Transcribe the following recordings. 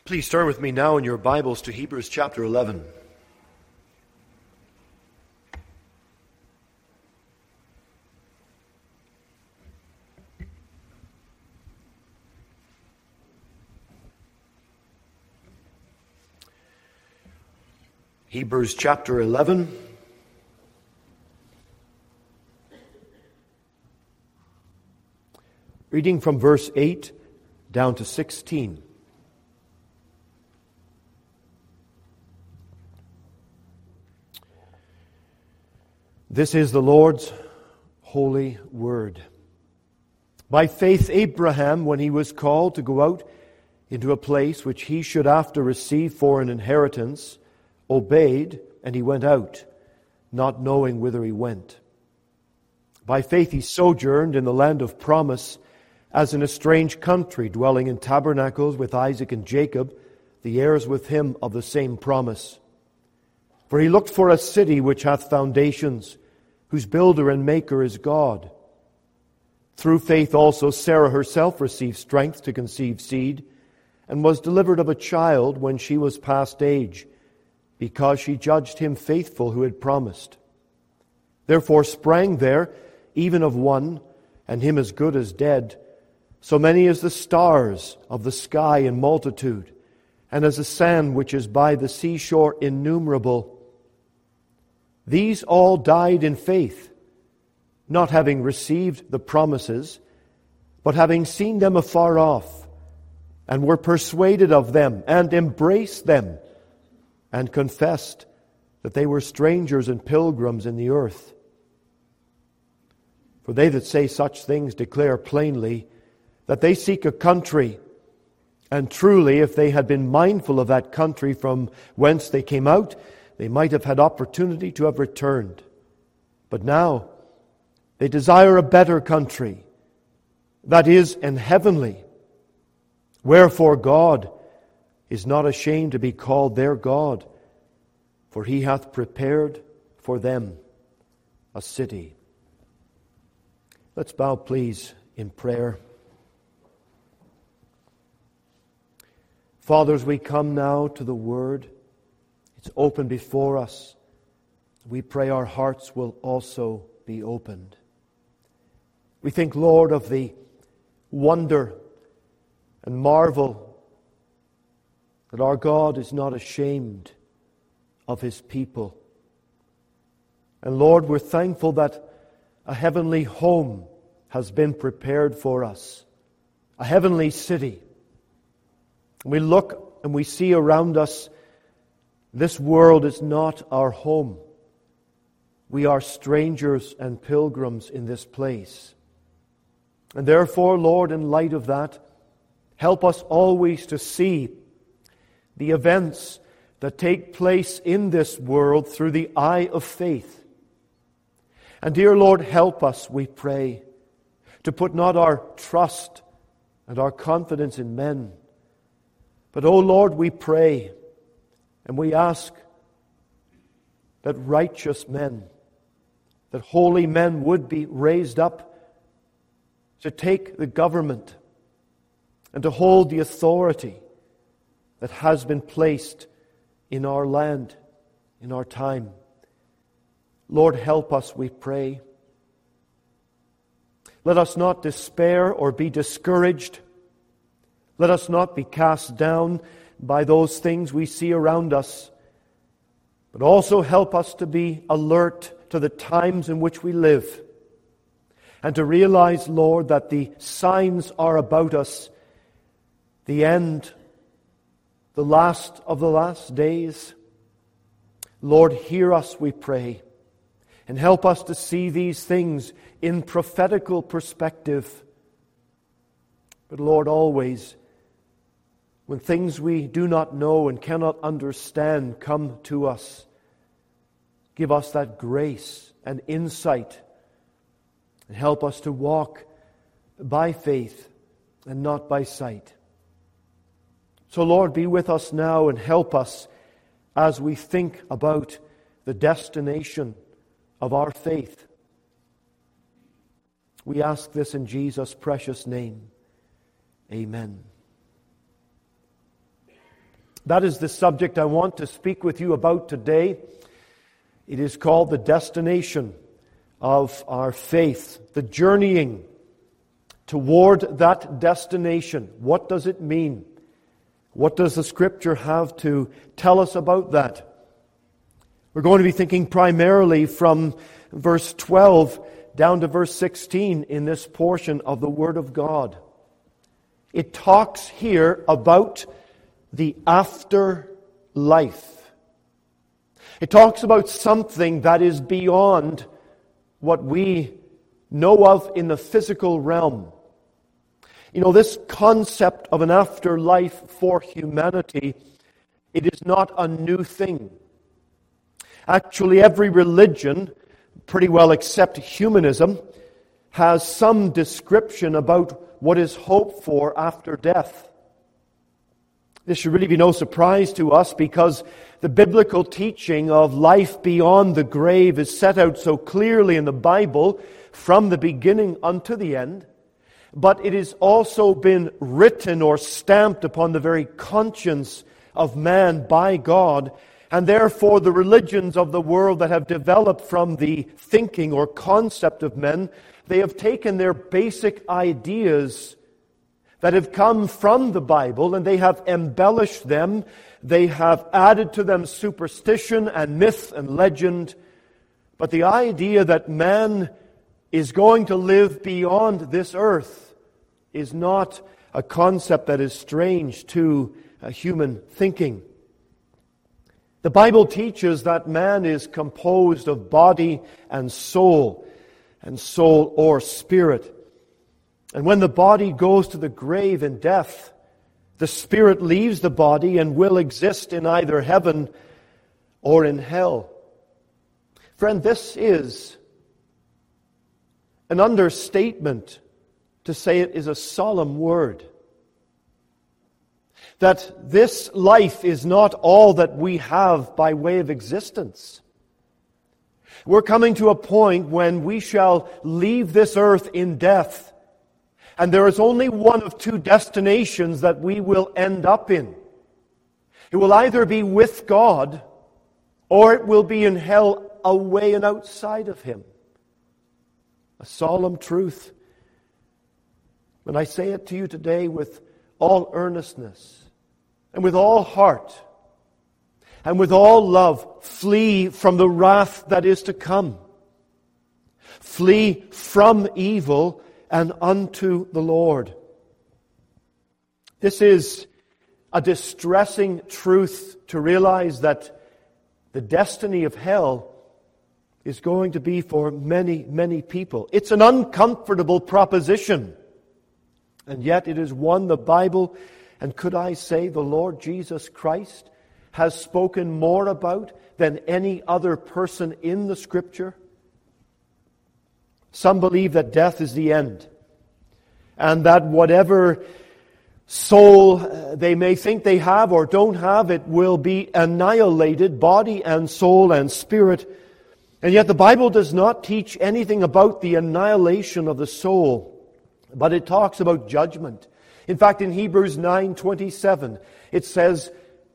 Please turn with me now in your Bibles to Hebrews chapter 11. Hebrews chapter 11. Reading from verse 8 down to 16. This is the Lord's holy word. By faith Abraham, when he was called to go out into a place which he should after receive for an inheritance, obeyed, and he went out, not knowing whither he went. By faith he sojourned in the land of promise, as in a strange country, dwelling in tabernacles with Isaac and Jacob, the heirs with him of the same promise. For he looked for a city which hath foundations, whose builder and maker is God. Through faith also Sarah herself received strength to conceive seed, and was delivered of a child when she was past age, because she judged him faithful who had promised. Therefore sprang there, even of one, and him as good as dead, so many as the stars of the sky in multitude, and as the sand which is by the seashore innumerable. These all died in faith, not having received the promises, but having seen them afar off, and were persuaded of them, and embraced them, and confessed that they were strangers and pilgrims in the earth. For they that say such things declare plainly that they seek a country, and truly, if they had been mindful of that country from whence they came out, they might have had opportunity to have returned. But now they desire a better country, that is, an heavenly. Wherefore God is not ashamed to be called their God, for he hath prepared for them a city. Let's bow, please, in prayer. Father, as we come now to the Word, it's open before us. We pray our hearts will also be opened. We think, Lord, of the wonder and marvel that our God is not ashamed of His people. And Lord, we're thankful that a heavenly home has been prepared for us, a heavenly city. We look and we see around us, this world is not our home. We are strangers and pilgrims in this place. And therefore, Lord, in light of that, help us always to see the events that take place in this world through the eye of faith. And dear Lord, help us, we pray, to put not our trust and our confidence in men, but, O Lord, we pray and we ask that righteous men, that holy men would be raised up to take the government and to hold the authority that has been placed in our land, in our time. Lord, help us, we pray. Let us not despair or be discouraged. Let us not be cast down by those things we see around us, but also help us to be alert to the times in which we live, and to realize, Lord, that the signs are about us, the end, the last of the last days. Lord, hear us, we pray, and help us to see these things in prophetical perspective. But Lord, always, when things we do not know and cannot understand come to us, give us that grace and insight, and help us to walk by faith and not by sight. So, Lord, be with us now and help us as we think about the destination of our faith. We ask this in Jesus' precious name. Amen. That is the subject I want to speak with you about today. It is called the destination of our faith, the journeying toward that destination. What does it mean? What does the Scripture have to tell us about that? We're going to be thinking primarily from verse 12 down to verse 16 in this portion of the Word of God. It talks here about the afterlife. It talks about something that is beyond what we know of in the physical realm. You know, this concept of an afterlife for humanity, it is not a new thing. Actually, every religion, pretty well except humanism, has some description about what is hoped for after death. This should really be no surprise to us because the biblical teaching of life beyond the grave is set out so clearly in the Bible from the beginning unto the end. But it has also been written or stamped upon the very conscience of man by God. And therefore the religions of the world that have developed from the thinking or concept of men, they have taken their basic ideas that have come from the Bible and they have embellished them. They have added to them superstition and myth and legend. But the idea that man is going to live beyond this earth is not a concept that is strange to human thinking. The Bible teaches that man is composed of body and soul or spirit. And when the body goes to the grave in death, the spirit leaves the body and will exist in either heaven or in hell. Friend, this is an understatement to say it is a solemn word. That this life is not all that we have by way of existence. We're coming to a point when we shall leave this earth in death, and there is only one of two destinations that we will end up in. It will either be with God, or it will be in hell away and outside of Him. A solemn truth. When I say it to you today with all earnestness and with all heart and with all love, flee from the wrath that is to come. Flee from evil and unto the Lord. This is a distressing truth to realize that the destiny of hell is going to be for many, many people. It's an uncomfortable proposition. And yet it is one the Bible, and could I say the Lord Jesus Christ, has spoken more about than any other person in the Scripture. Some believe that death is the end, and that whatever soul they may think they have or don't have, it will be annihilated, body and soul and spirit. And yet the Bible does not teach anything about the annihilation of the soul, but it talks about judgment. In fact, in Hebrews 9:27, it says,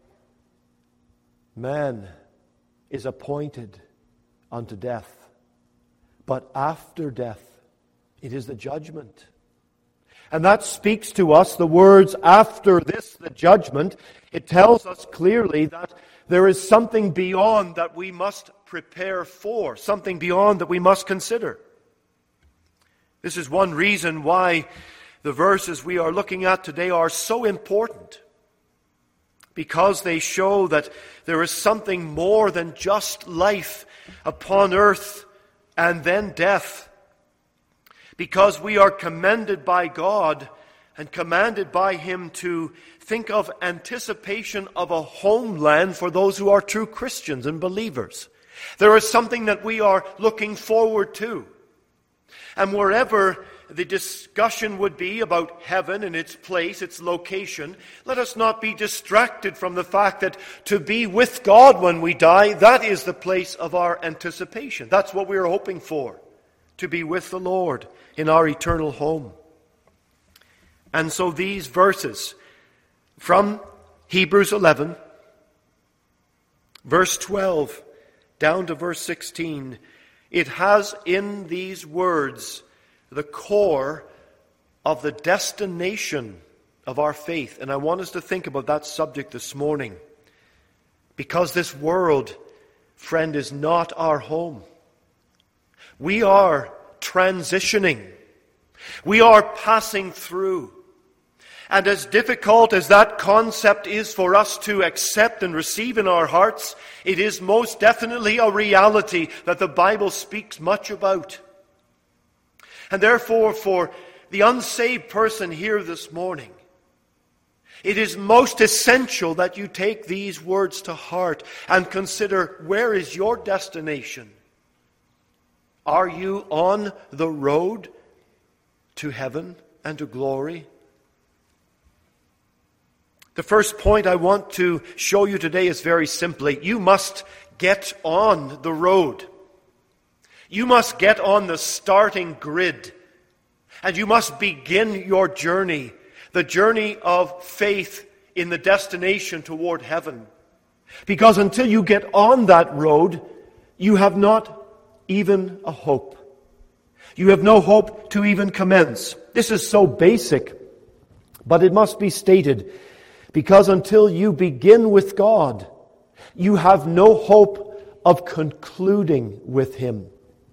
man is appointed unto death, but after death it is the judgment. And that speaks to us the words, after this, the judgment. It tells us clearly that there is something beyond that we must prepare for, something beyond that we must consider. This is one reason why the verses we are looking at today are so important, because they show that there is something more than just life upon earth and then death. Because we are commended by God and commanded by Him to think of anticipation of a homeland for those who are true Christians and believers. There is something that we are looking forward to. And wherever the discussion would be about heaven and its place, its location, let us not be distracted from the fact that to be with God when we die, that is the place of our anticipation. That's what we are hoping for, to be with the Lord in our eternal home. And so these verses from Hebrews 11, verse 12, down to verse 16. It has in these words the core of the destination of our faith. And I want us to think about that subject this morning. Because this world, friend, is not our home. We are transitioning. We are passing through. And as difficult as that concept is for us to accept and receive in our hearts, it is most definitely a reality that the Bible speaks much about. And therefore, for the unsaved person here this morning, it is most essential that you take these words to heart and consider, where is your destination? Are you on the road to heaven and to glory? The first point I want to show you today is very simply, you must get on the road. You must get on the starting grid. And you must begin your journey, the journey of faith in the destination toward heaven. Because until you get on that road, you have not even a hope. You have no hope to even commence. This is so basic, but it must be stated. Because until you begin with God, you have no hope of concluding with Him.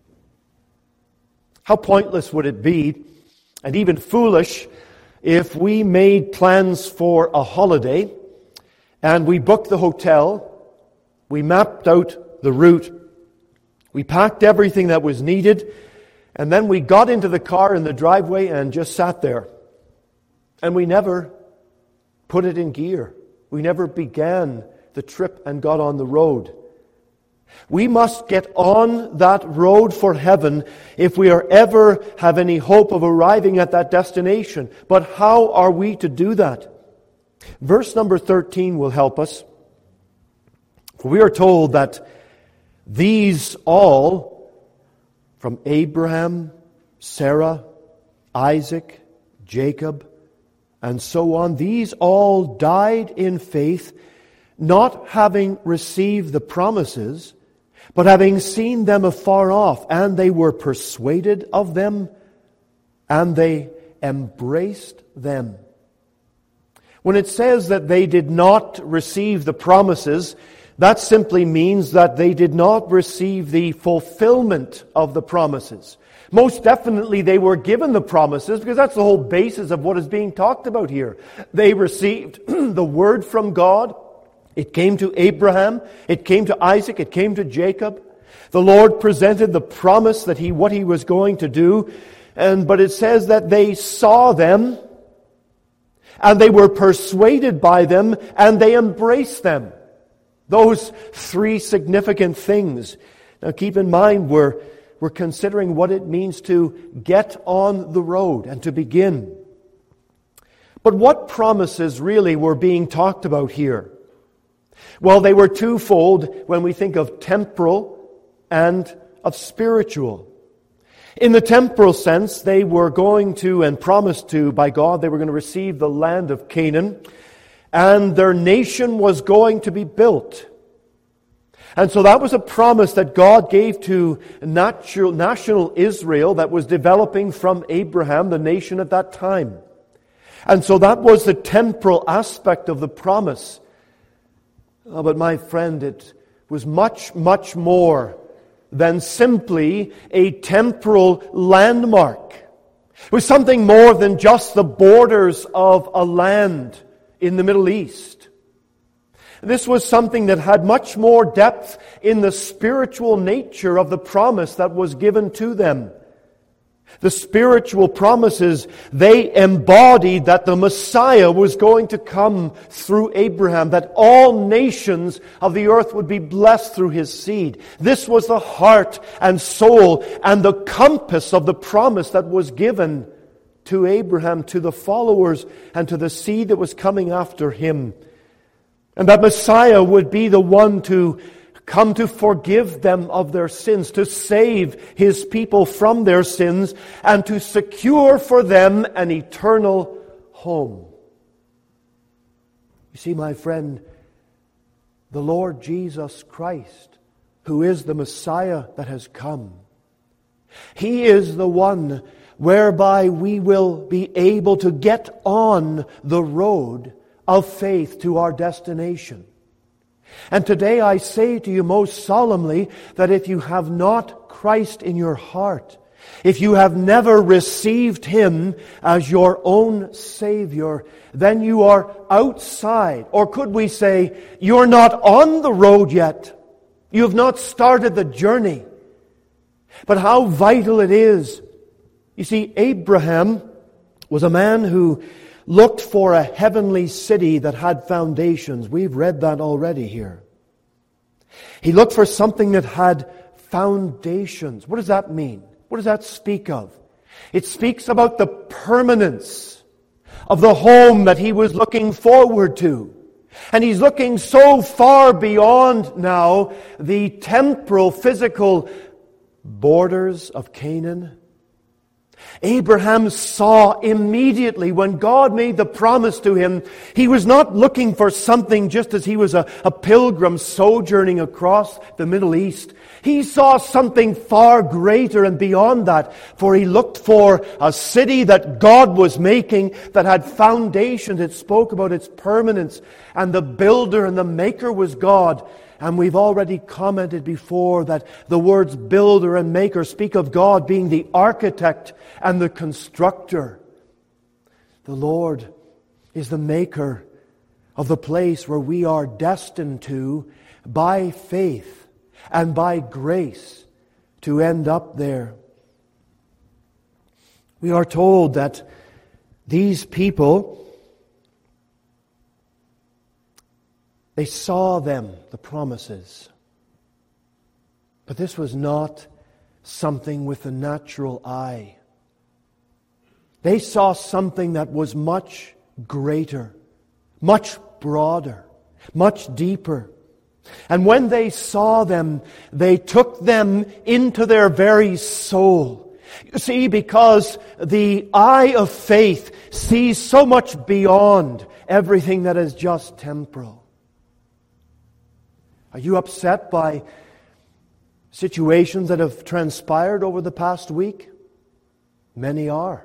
How pointless would it be, and even foolish, if we made plans for a holiday, and we booked the hotel, we mapped out the route, we packed everything that was needed, and then we got into the car in the driveway and just sat there. And we never put it in gear. We never began the trip and got on the road. We must get on that road for heaven if we are ever have any hope of arriving at that destination. But how are we to do that? Verse number 13 will help us. We are told that these all, from Abraham, Sarah, Isaac, Jacob, and so on, these all died in faith, not having received the promises, but having seen them afar off, and they were persuaded of them, and they embraced them. When it says that they did not receive the promises, that simply means that they did not receive the fulfillment of the promises. Most definitely they were given the promises, because that's the whole basis of what is being talked about here. They received the word from God. It came to Abraham, it came to Isaac, it came to Jacob. The Lord presented the promise that what He was going to do, but it says that they saw them, and they were persuaded by them, and they embraced them. Those three significant things. Now keep in mind, we're considering what it means to get on the road and to begin. But what promises really were being talked about here? Well, they were twofold when we think of temporal and of spiritual. In the temporal sense, they were going to, and promised to by God, they were going to receive the land of Canaan, and their nation was going to be built. And so that was a promise that God gave to national Israel that was developing from Abraham, the nation at that time. And so that was the temporal aspect of the promise. Oh, but my friend, it was much, much more than simply a temporal landmark. It was something more than just the borders of a land in the Middle East. This was something that had much more depth in the spiritual nature of the promise that was given to them. The spiritual promises, they embodied that the Messiah was going to come through Abraham, that all nations of the earth would be blessed through his seed. This was the heart and soul and the compass of the promise that was given to Abraham, to the followers, and to the seed that was coming after him. And that Messiah would be the one to come to forgive them of their sins, to save His people from their sins, and to secure for them an eternal home. You see, my friend, the Lord Jesus Christ, who is the Messiah that has come, He is the one whereby we will be able to get on the road of faith to our destination. And today I say to you most solemnly that if you have not Christ in your heart, if you have never received Him as your own Savior, then you are outside. Or could we say, you're not on the road yet. You have not started the journey. But how vital it is. You see, Abraham was a man who looked for a heavenly city that had foundations. We've read that already here. He looked for something that had foundations. What does that mean? What does that speak of? It speaks about the permanence of the home that he was looking forward to. And he's looking so far beyond now the temporal, physical borders of Canaan. Abraham saw immediately when God made the promise to him, he was not looking for something just as he was a pilgrim sojourning across the Middle East. He saw something far greater and beyond that, for he looked for a city that God was making that had foundations. It spoke about its permanence, and the builder and the maker was God. And we've already commented before that the words builder and maker speak of God being the architect and the constructor. The Lord is the maker of the place where we are destined to, by faith and by grace, to end up there. We are told that these people, they saw them, the promises. But this was not something with the natural eye. They saw something that was much greater, much broader, much deeper. And when they saw them, they took them into their very soul. You see, because the eye of faith sees so much beyond everything that is just temporal. Are you upset by situations that have transpired over the past week? Many are.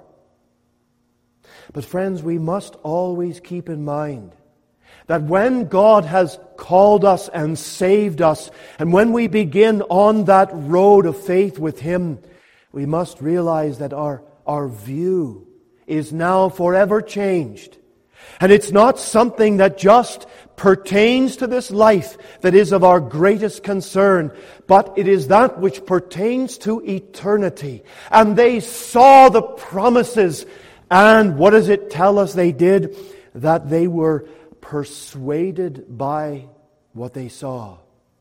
But friends, we must always keep in mind that when God has called us and saved us, and when we begin on that road of faith with Him, we must realize that our view is now forever changed. And it's not something that just pertains to this life that is of our greatest concern, but it is that which pertains to eternity. And they saw the promises, and what does it tell us they did? That they were persuaded by what they saw.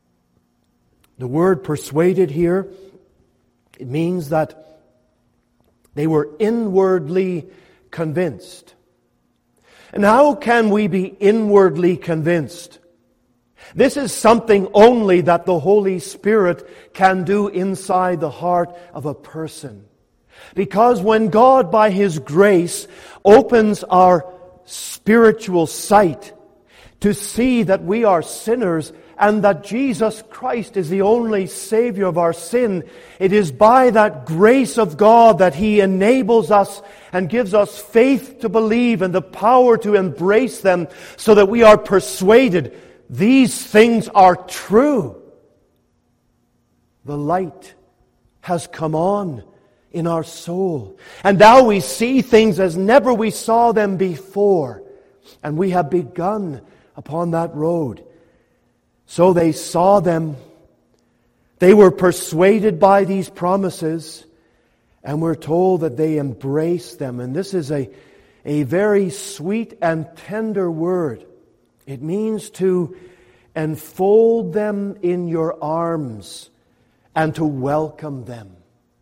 The word persuaded here, it means that they were inwardly convinced. And how can we be inwardly convinced? This is something only that the Holy Spirit can do inside the heart of a person. Because when God, by His grace, opens our spiritual sight to see that we are sinners and that Jesus Christ is the only Savior of our sin, it is by that grace of God that He enables us and gives us faith to believe and the power to embrace them, so that we are persuaded these things are true. The light has come on in our soul, and now we see things as never we saw them before, and we have begun upon that road. So they saw them, they were persuaded by these promises, and we're told that they embraced them. And this is a very sweet and tender word. It means to enfold them in your arms and to welcome them.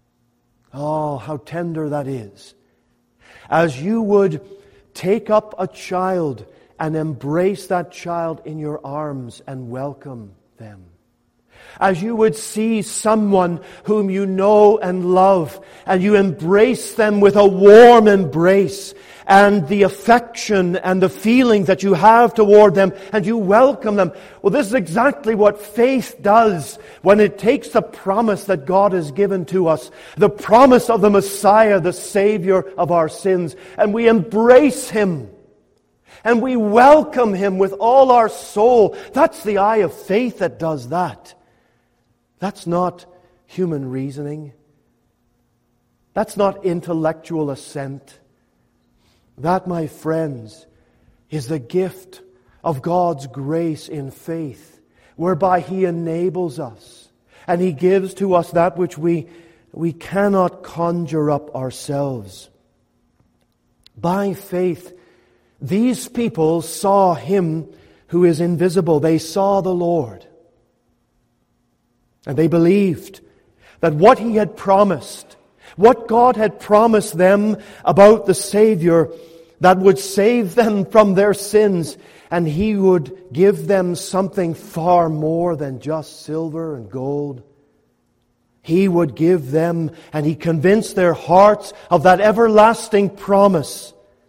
Oh, how tender that is. As you would take up a child and embrace that child in your arms and welcome them. as you would see someone whom you know and love, and you embrace them with a warm embrace, and the affection and the feeling that you have toward them, and you welcome them. Well, this is exactly what faith does when it takes the promise that God has given to us, the promise of the Messiah, the Savior of our sins, and we embrace Him. And we welcome Him with all our soul. That's the eye of faith that does that. That's not human reasoning. That's not intellectual assent. That, my friends, is the gift of God's grace in faith, whereby He enables us and He gives to us that which we cannot conjure up ourselves. By faith, these people saw Him who is invisible. They saw the Lord. And they believed that what He had promised, what God had promised them about the Savior that would save them from their sins, and He would give them something far more than just silver and gold. He would give them, and He convinced their hearts of that everlasting promise.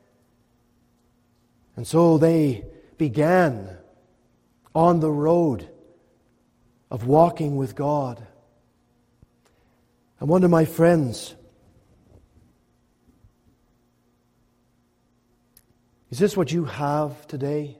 And so they began on the road of walking with God. I wonder, my friends, is this what you have today?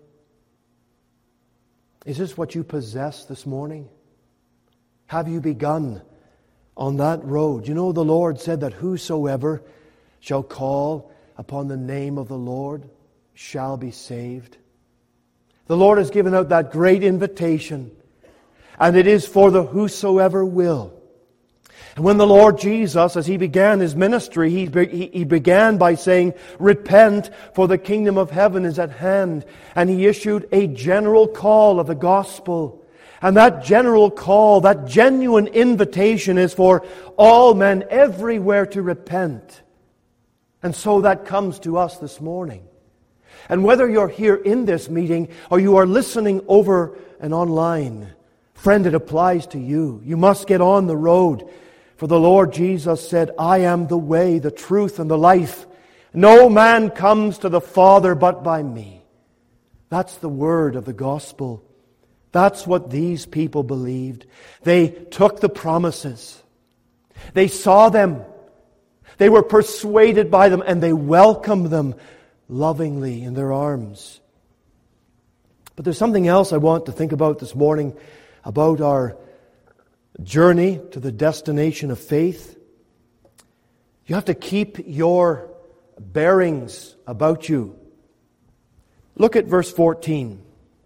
Is this what you possess this morning? Have you begun on that road? You know, the Lord said that whosoever shall call upon the name of the Lord shall be saved. The Lord has given out that great invitation, and it is for the whosoever will. And when the Lord Jesus, as He began His ministry, He began by saying, "Repent, for the kingdom of heaven is at hand." And He issued a general call of the gospel. And that general call, that genuine invitation, is for all men everywhere to repent. And so that comes to us this morning. And whether you're here in this meeting or you are listening over and online, friend, it applies to you. You must get on the road. For the Lord Jesus said, "I am the way, the truth, and the life. No man comes to the Father but by me." That's the word of the gospel. That's what these people believed. They took the promises. They saw them. They were persuaded by them, and they welcomed them lovingly in their arms. But there's something else I want to think about this morning about our journey to the destination of faith. You have to keep your bearings about you. Look at verse 14.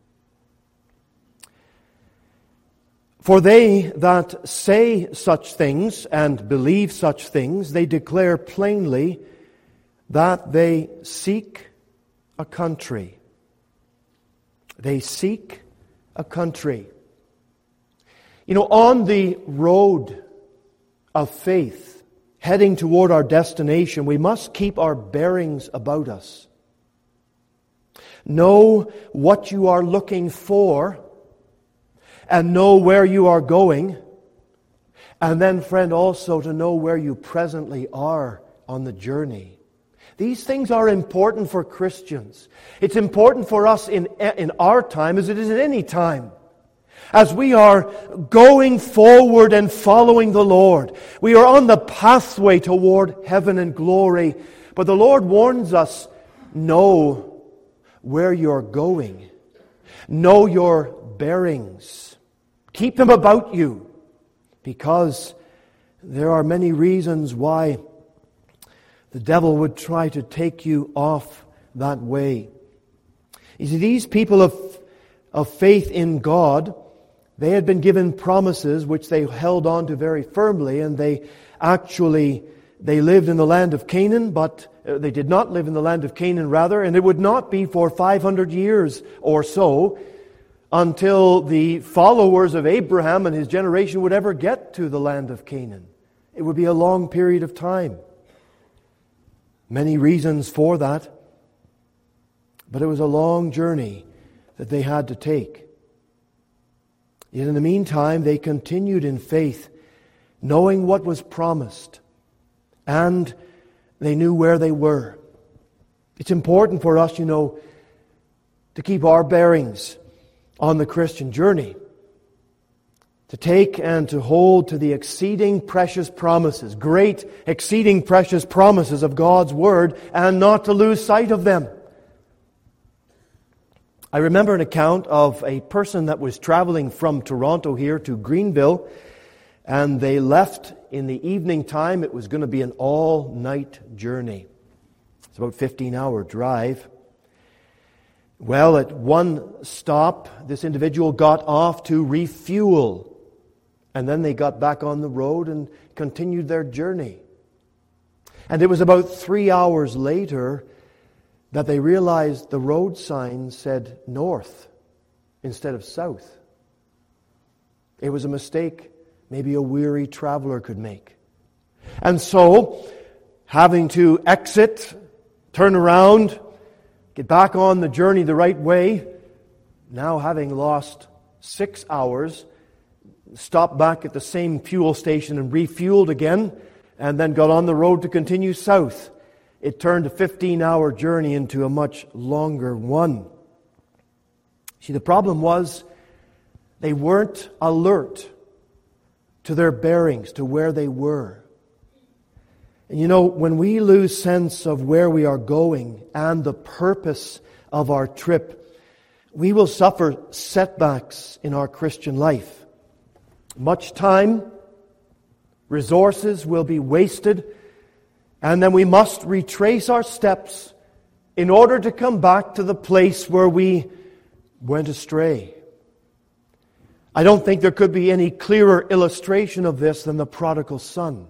"For they that say such things and believe such things, they declare plainly that they seek a country." They seek a country. You know, on the road of faith, heading toward our destination, we must keep our bearings about us. Know what you are looking for, and know where you are going, and then, friend, also to know where you presently are on the journey. These things are important for Christians. It's important for us in our time as it is at any time. As we are going forward and following the Lord, we are on the pathway toward heaven and glory. But the Lord warns us, know where you're going. Know your bearings. Keep them about you, because there are many reasons why the devil would try to take you off that way. You see, these people of faith in God, they had been given promises which they held on to very firmly, and they lived in the land of Canaan, but they did not live in the land of Canaan, rather, and it would not be for 500 years or so until the followers of Abraham and his generation would ever get to the land of Canaan. It would be a long period of time. Many reasons for that, but it was a long journey that they had to take. Yet in the meantime, they continued in faith, knowing what was promised, and they knew where they were. It's important for us, to keep our bearings on the Christian journey, to take and to hold to the exceeding precious promises, great exceeding precious promises of God's Word, and not to lose sight of them. I remember an account of a person that was traveling from Toronto here to Greenville, and they left in the evening time. It was going to be an all-night journey. It's about a 15-hour drive. Well, at one stop, this individual got off to refuel, and then they got back on the road and continued their journey. And it was about 3 hours later that they realized the road sign said north instead of south. It was a mistake maybe a weary traveler could make. And so, having to exit, turn around, get back on the journey the right way, now having lost 6 hours, stopped back at the same fuel station and refueled again, and then got on the road to continue south. It turned a 15-hour journey into a much longer one. See, the problem was they weren't alert to their bearings, to where they were. And when we lose sense of where we are going and the purpose of our trip, we will suffer setbacks in our Christian life. Much time, resources will be wasted, and then we must retrace our steps in order to come back to the place where we went astray. I don't think there could be any clearer illustration of this than the prodigal son,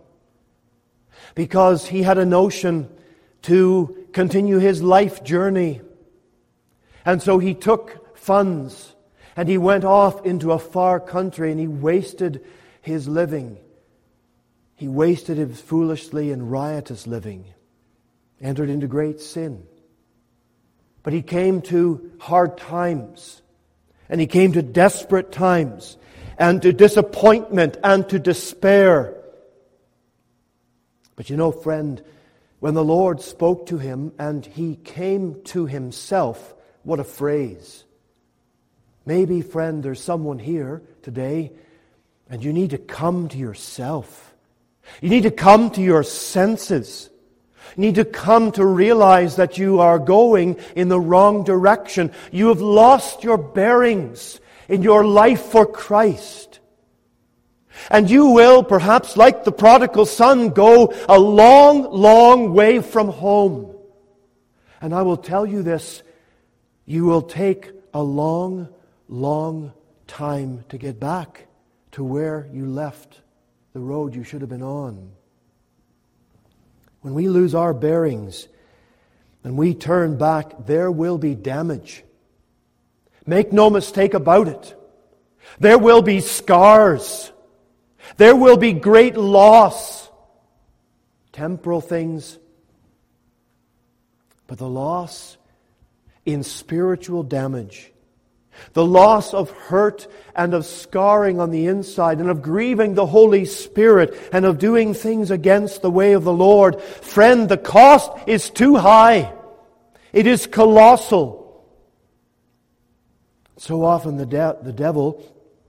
because he had a notion to continue his life journey. And so he took funds and he went off into a far country and he wasted his living. He wasted it foolishly and riotous living, entered into great sin. But he came to hard times, and he came to desperate times, and to disappointment, and to despair. But friend, when the Lord spoke to him and he came to himself, what a phrase. Maybe, friend, there's someone here today, and you need to come to yourself. You need to come to your senses. You need to come to realize that you are going in the wrong direction. You have lost your bearings in your life for Christ. And you will, perhaps like the prodigal son, go a long, long way from home. And I will tell you this, you will take a long, long time to get back to where you left the road you should have been on. When we lose our bearings and we turn back, there will be damage. Make no mistake about it. There will be scars. There will be great loss. Temporal things. But the loss in spiritual damage, the loss of hurt and of scarring on the inside and of grieving the Holy Spirit and of doing things against the way of the Lord. Friend, the cost is too high. It is colossal. So often the devil,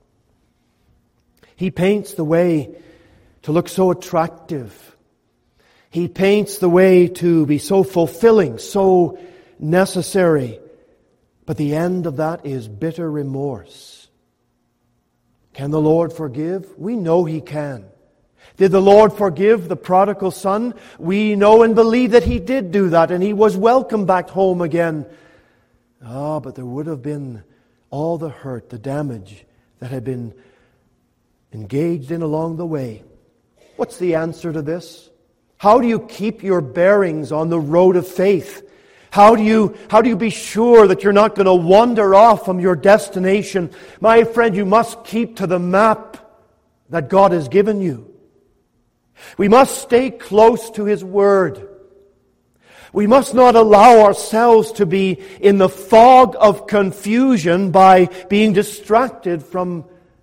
he paints the way to look so attractive. He paints the way to be so fulfilling, so necessary. But the end of that is bitter remorse. Can the Lord forgive? We know He can. Did the Lord forgive the prodigal son? We know and believe that He did do that, and he was welcomed back home again. But there would have been all the hurt, the damage that had been engaged in along the way. What's the answer to this? How do you keep your bearings on the road of faith? How do you be sure that you're not going to wander off from your destination? My friend, you must keep to the map that God has given you. We must stay close to His Word. We must not allow ourselves to be in the fog of confusion by being distracted from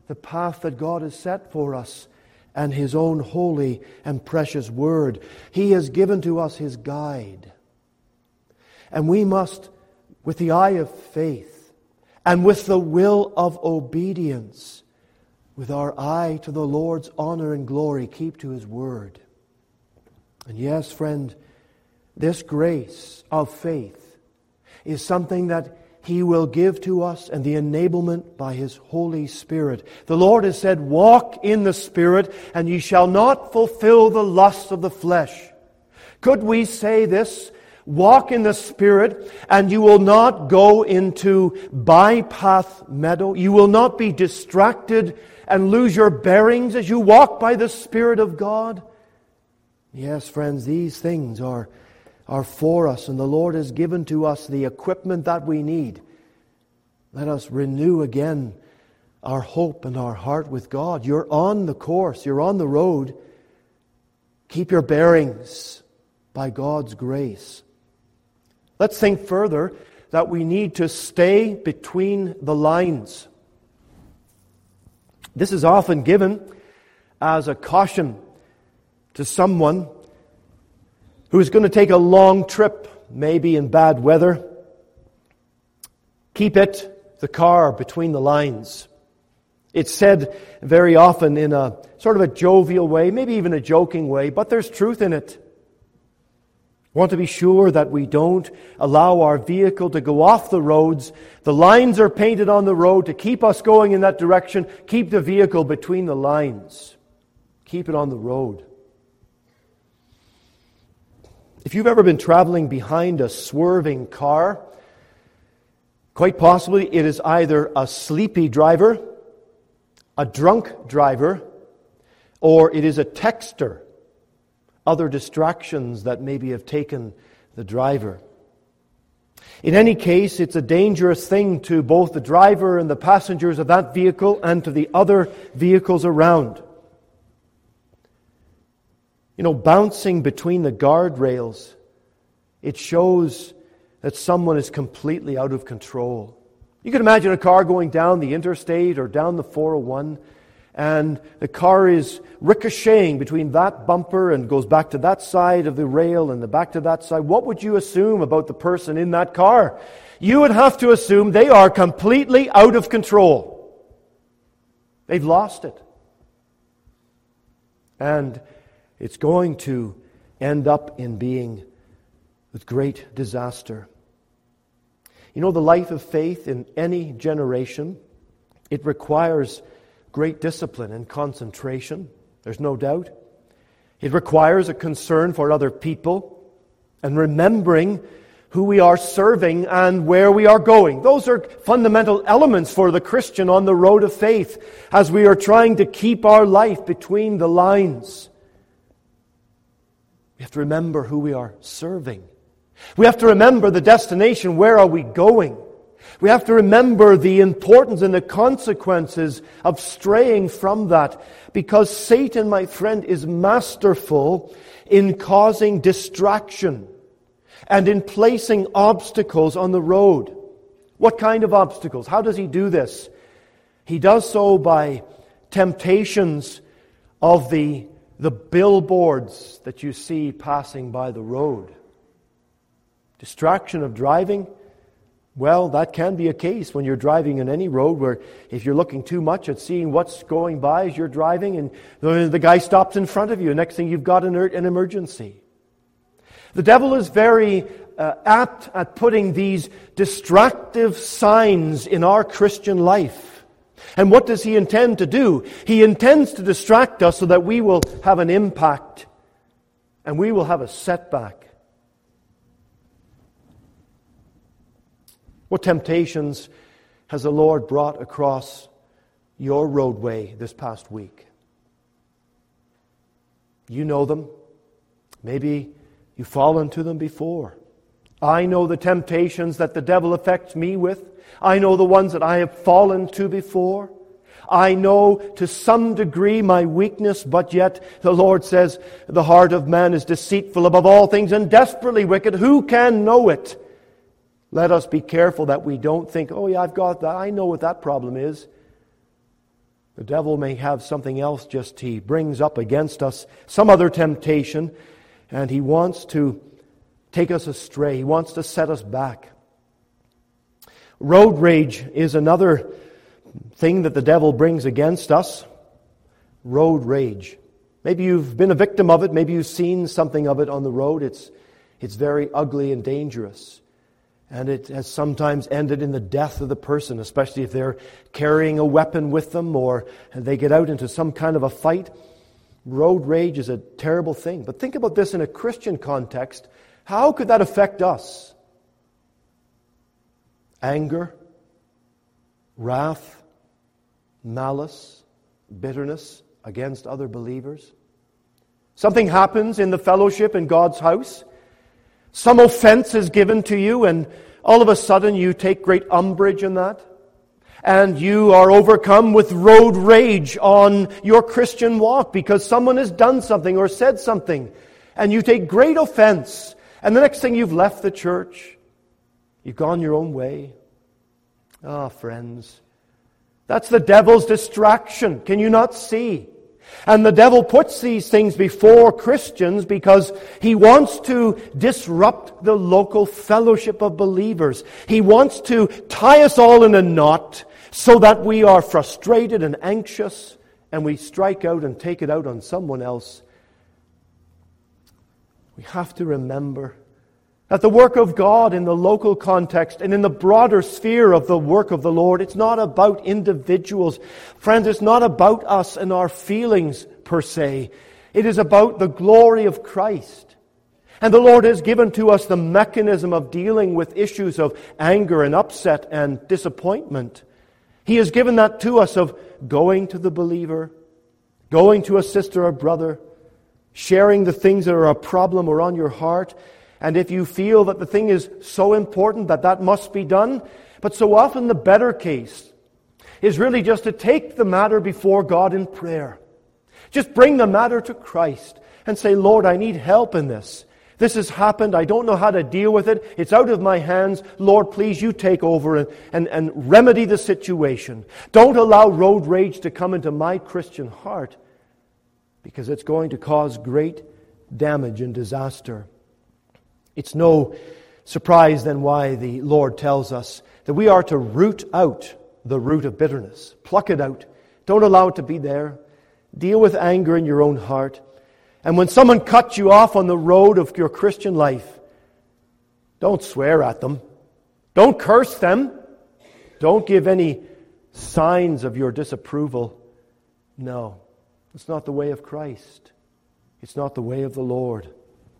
the path that God has set for us and His own holy and precious Word. He has given to us His guide. And we must, with the eye of faith and with the will of obedience, with our eye to the Lord's honor and glory, keep to His Word. And yes, friend, this grace of faith is something that He will give to us, and the enablement by His Holy Spirit. The Lord has said, "Walk in the Spirit, and ye shall not fulfill the lusts of the flesh." Could we say this? Walk in the Spirit, and you will not go into bypath meadow. You will not be distracted and lose your bearings as you walk by the Spirit of God. Yes, friends, these things are for us, and the Lord has given to us the equipment that we need. Let us renew again our hope and our heart with God. You're on the course. You're on the road. Keep your bearings by God's grace. Let's think further that we need to stay between the lines. This is often given as a caution to someone who is going to take a long trip, maybe in bad weather. Keep the car between the lines. It's said very often in a sort of a jovial way, maybe even a joking way, but there's truth in it. We want to be sure that we don't allow our vehicle to go off the roads. The lines are painted on the road to keep us going in that direction. Keep the vehicle between the lines. Keep it on the road. If you've ever been traveling behind a swerving car, quite possibly it is either a sleepy driver, a drunk driver, or it is a texter. Other distractions that maybe have taken the driver. In any case, it's a dangerous thing to both the driver and the passengers of that vehicle and to the other vehicles around. Bouncing between the guardrails, it shows that someone is completely out of control. You can imagine a car going down the interstate or down the 401, and the car is ricocheting between that bumper and goes back to that side of the rail and back to that side. What would you assume about the person in that car? You would have to assume they are completely out of control. They've lost it. And it's going to end up in being with great disaster. The life of faith in any generation, it requires great discipline and concentration. There's no doubt. It requires a concern for other people and remembering who we are serving and where we are going. Those are fundamental elements for the Christian on the road of faith as we are trying to keep our life between the lines. We have to remember who we are serving. We have to remember the destination. Where are we going? We have to remember the importance and the consequences of straying from that, because Satan, my friend, is masterful in causing distraction and in placing obstacles on the road. What kind of obstacles? How does he do this? He does so by temptations of the billboards that you see passing by the road. Distraction of driving. Well, that can be a case when you're driving on any road where if you're looking too much at seeing what's going by as you're driving and the guy stops in front of you, next thing you've got an emergency. The devil is very apt at putting these distractive signs in our Christian life. And what does he intend to do? He intends to distract us so that we will have an impact and we will have a setback. What temptations has the Lord brought across your roadway this past week? You know them. Maybe you've fallen to them before. I know the temptations that the devil affects me with. I know the ones that I have fallen to before. I know to some degree my weakness, but yet the Lord says, the heart of man is deceitful above all things and desperately wicked. Who can know it? Let us be careful that we don't think, oh yeah, I've got that. I know what that problem is. The devil may have something else just he brings up against us, some other temptation, and he wants to take us astray. He wants to set us back. Road rage is another thing that the devil brings against us. Road rage. Maybe you've been a victim of it. Maybe you've seen something of it on the road. It's very ugly and dangerous. And it has sometimes ended in the death of the person, especially if they're carrying a weapon with them or they get out into some kind of a fight. Road rage is a terrible thing. But think about this in a Christian context. How could that affect us? Anger, wrath, malice, bitterness against other believers. Something happens in the fellowship in God's house. Some offense is given to you, and all of a sudden you take great umbrage in that. And you are overcome with road rage on your Christian walk because someone has done something or said something. And you take great offense. And the next thing, you've left the church. You've gone your own way. Ah, friends, that's the devil's distraction. Can you not see? And the devil puts these things before Christians because he wants to disrupt the local fellowship of believers. He wants to tie us all in a knot so that we are frustrated and anxious and we strike out and take it out on someone else. We have to remember that the work of God in the local context and in the broader sphere of the work of the Lord, it's not about individuals. Friends, it's not about us and our feelings per se. It is about the glory of Christ. And the Lord has given to us the mechanism of dealing with issues of anger and upset and disappointment. He has given that to us of going to the believer, going to a sister or brother, sharing the things that are a problem or on your heart. And if you feel that the thing is so important that that must be done, but so often the better case is really just to take the matter before God in prayer. Just bring the matter to Christ and say, Lord, I need help in this. This has happened. I don't know how to deal with it. It's out of my hands. Lord, please, you take over and remedy the situation. Don't allow road rage to come into my Christian heart because it's going to cause great damage and disaster. It's no surprise then why the Lord tells us that we are to root out the root of bitterness. Pluck it out. Don't allow it to be there. Deal with anger in your own heart. And when someone cuts you off on the road of your Christian life, don't swear at them. Don't curse them. Don't give any signs of your disapproval. No, it's not the way of Christ. It's not the way of the Lord.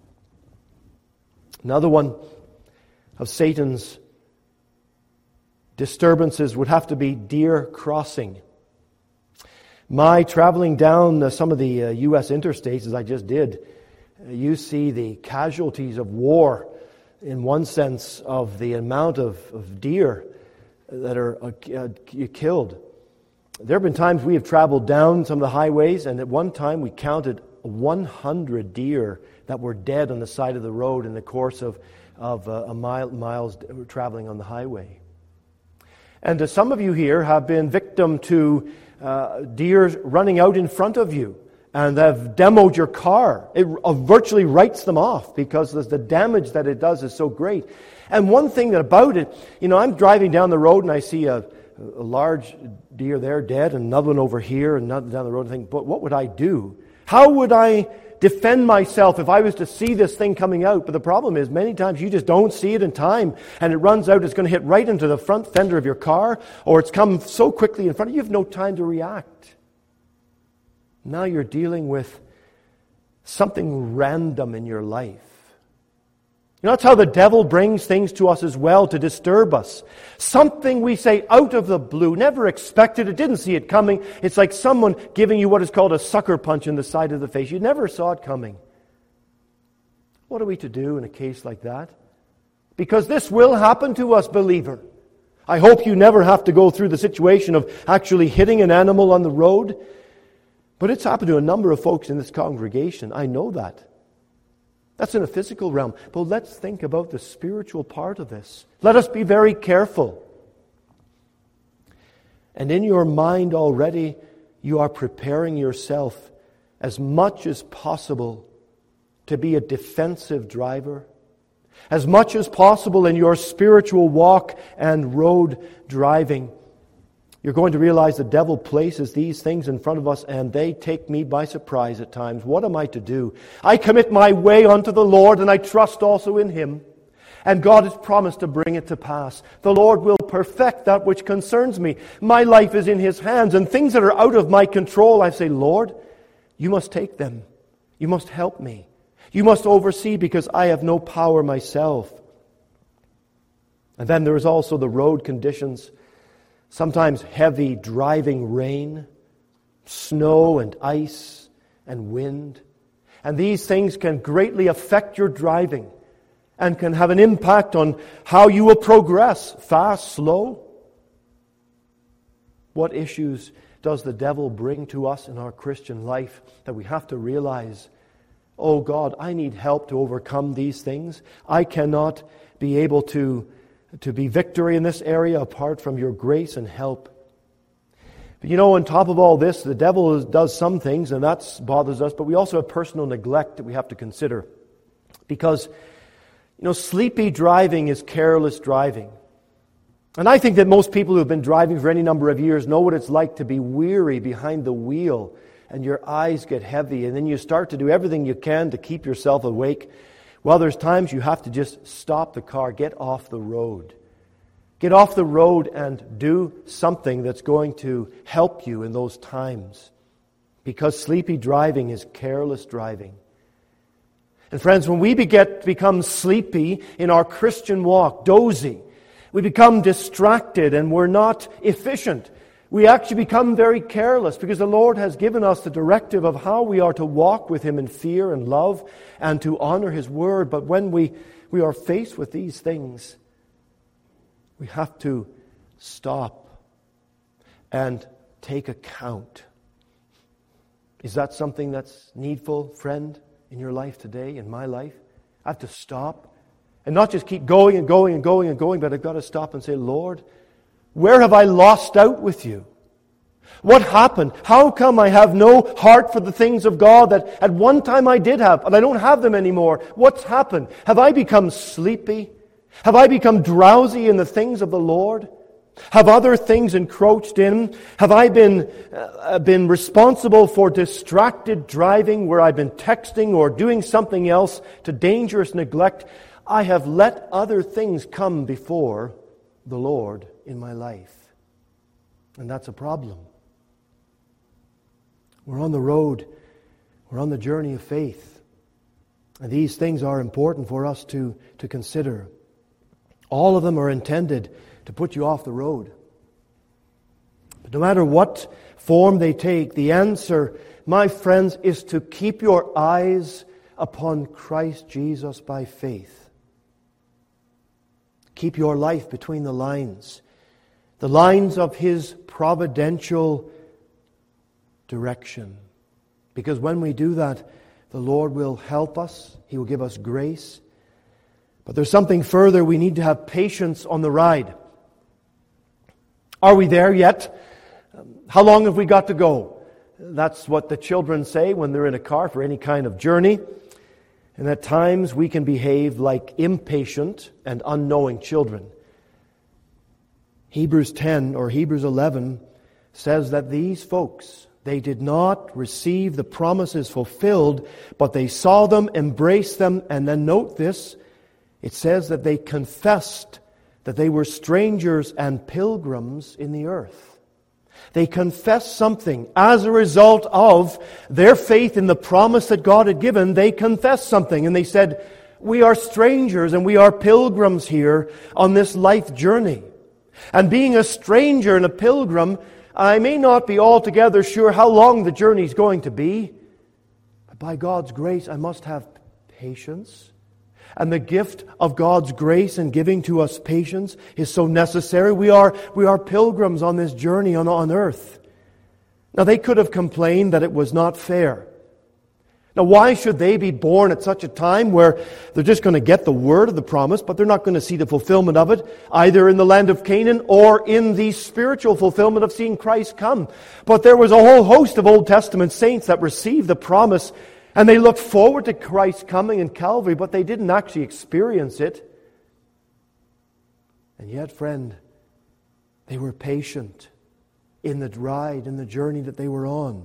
Another one of Satan's disturbances would have to be deer crossing. My traveling down some of the U.S. interstates, as I just did, you see the casualties of war in one sense of the amount of deer that are killed. There have been times we have traveled down some of the highways, and at one time we counted 100 deer that were dead on the side of the road in the course of miles traveling on the highway. And some of you here have been victim to deer running out in front of you and have demoed your car. It virtually writes them off because the damage that it does is so great. And one thing about it, I'm driving down the road and I see a large deer there dead and another one over here and another down the road and think, but what would I do? How would I defend myself if I was to see this thing coming out? But the problem is many times you just don't see it in time and it runs out, it's going to hit right into the front fender of your car or it's come so quickly in front of you, you have no time to react. Now you're dealing with something random in your life. That's how the devil brings things to us as well to disturb us. Something we say out of the blue, never expected it, didn't see it coming. It's like someone giving you what is called a sucker punch in the side of the face. You never saw it coming. What are we to do in a case like that? Because this will happen to us, believer. I hope you never have to go through the situation of actually hitting an animal on the road. But it's happened to a number of folks in this congregation. I know that. That's in a physical realm. But let's think about the spiritual part of this. Let us be very careful. And in your mind already, you are preparing yourself as much as possible to be a defensive driver, as much as possible in your spiritual walk and road driving. You're going to realize the devil places these things in front of us, and they take me by surprise at times. What am I to do? I commit my way unto the Lord, and I trust also in Him. And God has promised to bring it to pass. The Lord will perfect that which concerns me. My life is in His hands, and things that are out of my control, I say, Lord, you must take them. You must help me. You must oversee, because I have no power myself. And then there is also the road conditions. Sometimes heavy driving rain, snow and ice and wind. And these things can greatly affect your driving and can have an impact on how you will progress, fast, slow. What issues does the devil bring to us in our Christian life that we have to realize, oh God, I need help to overcome these things. I cannot be able to be victory in this area apart from your grace and help. But on top of all this, the devil does some things, and that bothers us, but we also have personal neglect that we have to consider. Because, sleepy driving is careless driving. And I think that most people who have been driving for any number of years know what it's like to be weary behind the wheel, and your eyes get heavy, and then you start to do everything you can to keep yourself awake. Well, there's times you have to just stop the car, get off the road. Get off the road and do something that's going to help you in those times. Because sleepy driving is careless driving. And friends, when we become sleepy in our Christian walk, dozy, we become distracted and we're not efficient. We actually become very careless, because the Lord has given us the directive of how we are to walk with Him in fear and love and to honor His Word. But when we are faced with these things, we have to stop and take account. Is that something that's needful, friend, in your life today, in my life? I have to stop and not just keep going and going and going and going, but I've got to stop and say, Lord, where have I lost out with you? What happened? How come I have no heart for the things of God that at one time I did have, and I don't have them anymore? What's happened? Have I become sleepy? Have I become drowsy in the things of the Lord? Have other things encroached in? Have I been responsible for distracted driving where I've been texting or doing something else to dangerous neglect? I have let other things come before the Lord in my life. And that's a problem. We're on the road. We're on the journey of faith. And these things are important for us to consider. All of them are intended to put you off the road. But no matter what form they take, the answer, my friends, is to keep your eyes upon Christ Jesus by faith. Keep your life between the lines of His providential direction. Because when we do that, the Lord will help us. He will give us grace. But there's something further. We need to have patience on the ride. Are we there yet? How long have we got to go? That's what the children say when they're in a car for any kind of journey. And at times we can behave like impatient and unknowing children. Hebrews 10 or Hebrews 11 says that these folks, they did not receive the promises fulfilled, but they saw them, embraced them, and then note this, it says that they confessed that they were strangers and pilgrims in the earth. They confessed something. As a result of their faith in the promise that God had given, they confessed something. And they said, we are strangers and we are pilgrims here on this life journey. And being a stranger and a pilgrim, I may not be altogether sure how long the journey is going to be. But by God's grace, I must have patience. And the gift of God's grace and giving to us patience is so necessary. We are pilgrims on this journey on earth. Now, they could have complained that it was not fair. Now, why should they be born at such a time where they're just going to get the word of the promise, but they're not going to see the fulfillment of it, either in the land of Canaan or in the spiritual fulfillment of seeing Christ come? But there was a whole host of Old Testament saints that received the promise, and they looked forward to Christ's coming in Calvary, but they didn't actually experience it. And yet, friend, they were patient in the ride, in the journey that they were on.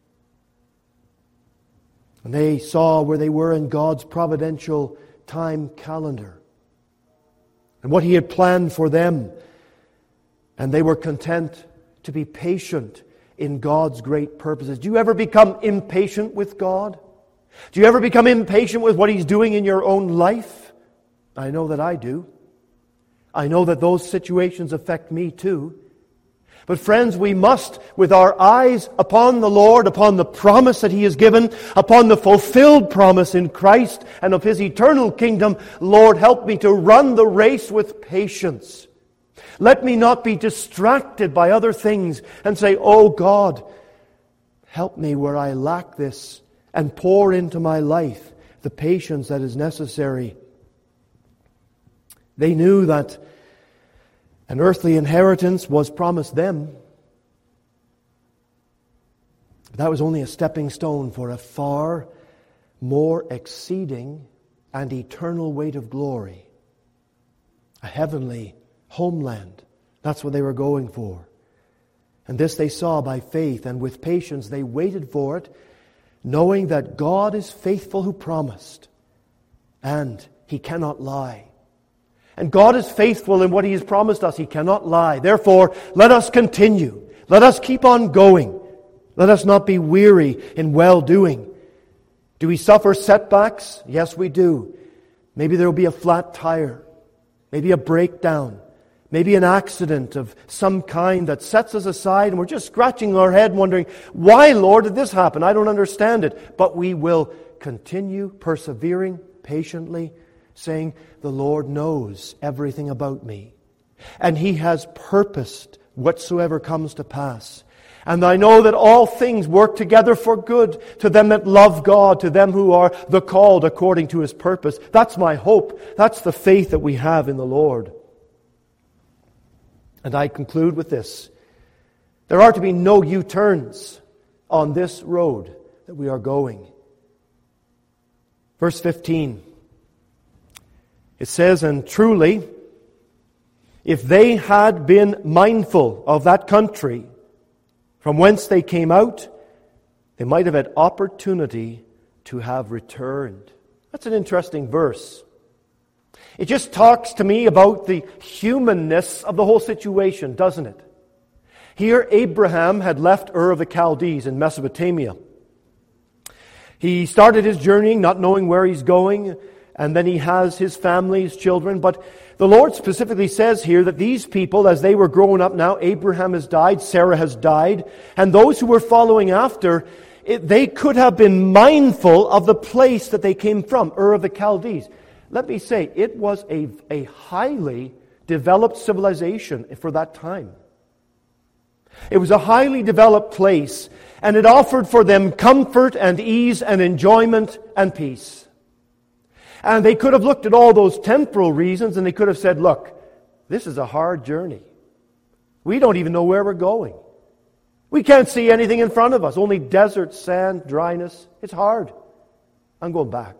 And they saw where they were in God's providential time calendar and what He had planned for them. And they were content to be patient in God's great purposes. Do you ever become impatient with God? Do you ever become impatient with what He's doing in your own life? I know that I do. I know that those situations affect me too. But friends, we must, with our eyes upon the Lord, upon the promise that He has given, upon the fulfilled promise in Christ and of His eternal kingdom, Lord, help me to run the race with patience. Let me not be distracted by other things and say, "Oh God, help me where I lack this," and pour into my life the patience that is necessary. They knew that an earthly inheritance was promised them. But that was only a stepping stone for a far more exceeding and eternal weight of glory. A heavenly homeland. That's what they were going for. And this they saw by faith, and with patience they waited for it, knowing that God is faithful who promised, and He cannot lie. And God is faithful in what He has promised us. He cannot lie. Therefore, let us continue. Let us keep on going. Let us not be weary in well-doing. Do we suffer setbacks? Yes, we do. Maybe there will be a flat tire. Maybe a breakdown. Maybe an accident of some kind that sets us aside and we're just scratching our head wondering, why, Lord, did this happen? I don't understand it. But we will continue persevering patiently, saying, the Lord knows everything about me, and He has purposed whatsoever comes to pass. And I know that all things work together for good to them that love God, to them who are the called according to His purpose. That's my hope. That's the faith that we have in the Lord. And I conclude with this. There are to be no U-turns on this road that we are going. Verse 15. It says, "And truly, if they had been mindful of that country from whence they came out, they might have had opportunity to have returned." That's an interesting verse. It just talks to me about the humanness of the whole situation, doesn't it? Here, Abraham had left Ur of the Chaldees in Mesopotamia. He started his journey not knowing where he's going, and then he has his family, his children. But the Lord specifically says here that these people, as they were growing up now, Abraham has died, Sarah has died, and those who were following after, they could have been mindful of the place that they came from, Ur of the Chaldees. Let me say, it was a highly developed civilization for that time. It was a highly developed place, and it offered for them comfort and ease and enjoyment and peace. And they could have looked at all those temporal reasons and they could have said, look, this is a hard journey. We don't even know where we're going. We can't see anything in front of us, only desert, sand, dryness. It's hard. I'm going back.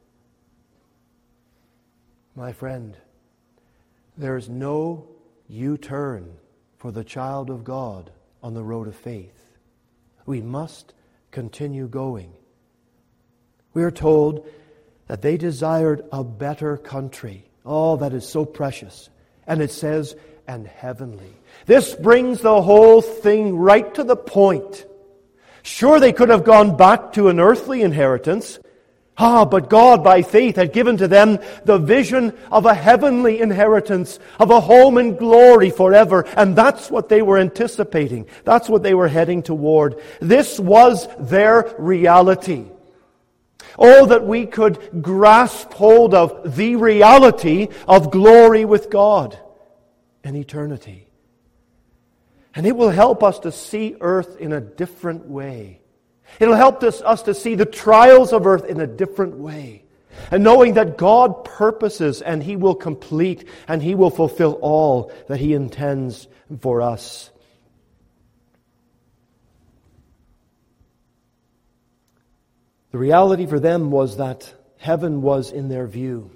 My friend, there's no U-turn for the child of God on the road of faith. We must continue going. We are told that they desired a better country. Oh, that is so precious. And it says, and heavenly. This brings the whole thing right to the point. Sure, they could have gone back to an earthly inheritance. But God, by faith, had given to them the vision of a heavenly inheritance, of a home in glory forever. And that's what they were anticipating. That's what they were heading toward. This was their reality. Oh, that we could grasp hold of the reality of glory with God in eternity. And it will help us to see earth in a different way. It'll help us to see the trials of earth in a different way. And knowing that God purposes and He will complete and He will fulfill all that He intends for us. The reality for them was that heaven was in their view.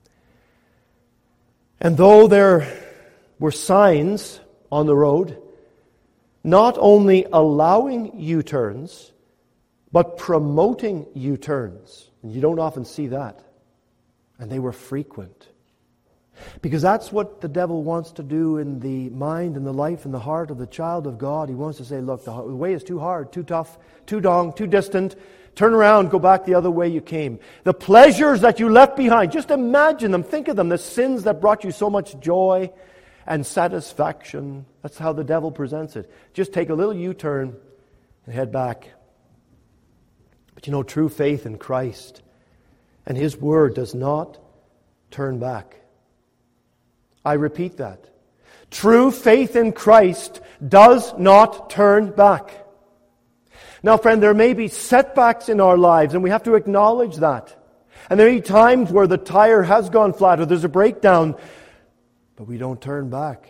And though there were signs on the road, not only allowing U-turns, but promoting U-turns. And you don't often see that. And they were frequent. Because that's what the devil wants to do in the mind and the life and the heart of the child of God. He wants to say, look, the way is too hard, too tough, too long, too distant. Turn around, go back the other way you came. The pleasures that you left behind, just imagine them, think of them, the sins that brought you so much joy and satisfaction. That's how the devil presents it. Just take a little U-turn and head back. But you know, true faith in Christ and His Word does not turn back. I repeat that. True faith in Christ does not turn back. Now, friend, there may be setbacks in our lives, and we have to acknowledge that. And there may be times where the tire has gone flat or there's a breakdown, but we don't turn back.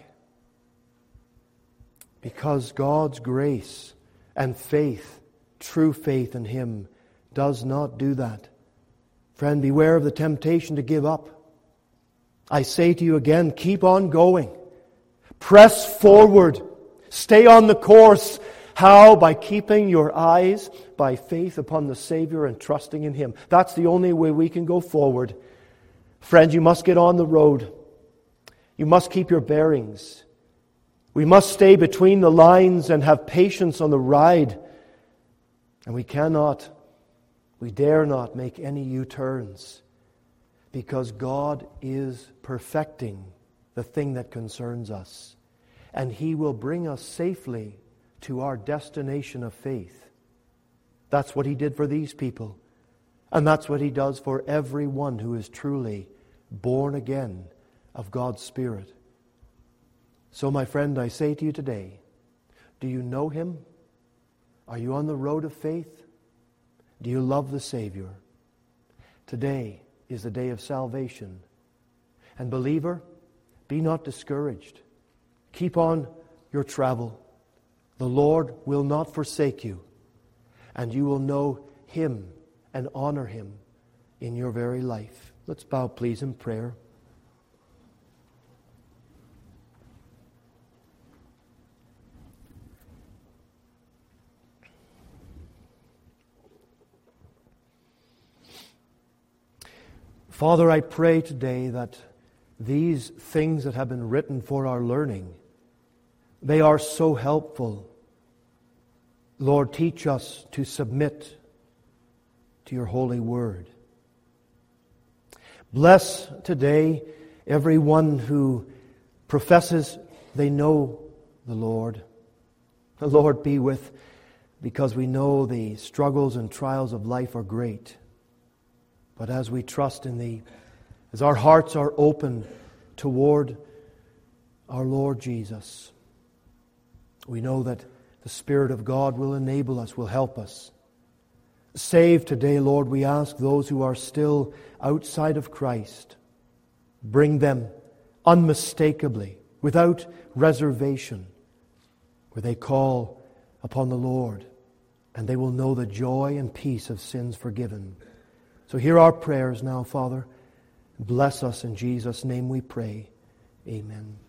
Because God's grace and faith, true faith in Him, does not do that. Friend, beware of the temptation to give up. I say to you again, keep on going. Press forward. Stay on the course. How? By keeping your eyes by faith upon the Savior and trusting in Him. That's the only way we can go forward. Friends, you must get on the road. You must keep your bearings. We must stay between the lines and have patience on the ride. And we dare not make any U-turns, because God is perfecting the thing that concerns us. And He will bring us safely to our destination of faith. That's what He did for these people. And that's what He does for everyone who is truly born again of God's Spirit. So, my friend, I say to you today, do you know Him? Are you on the road of faith? Do you love the Savior? Today is the day of salvation. And believer, be not discouraged. Keep on your travel. The Lord will not forsake you, and you will know Him and honor Him in your very life. Let's bow, please, in prayer. Father, I pray today that these things that have been written for our learning, they are so helpful. Lord, teach us to submit to your holy word. Bless today everyone who professes they know the Lord. The Lord be with, because we know the struggles and trials of life are great. But as we trust in Thee, as our hearts are open toward our Lord Jesus, we know that the Spirit of God will enable us, will help us. Save today, Lord, we ask those who are still outside of Christ. Bring them unmistakably, without reservation, where they call upon the Lord, and they will know the joy and peace of sins forgiven. So hear our prayers now, Father. Bless us in Jesus' name we pray. Amen.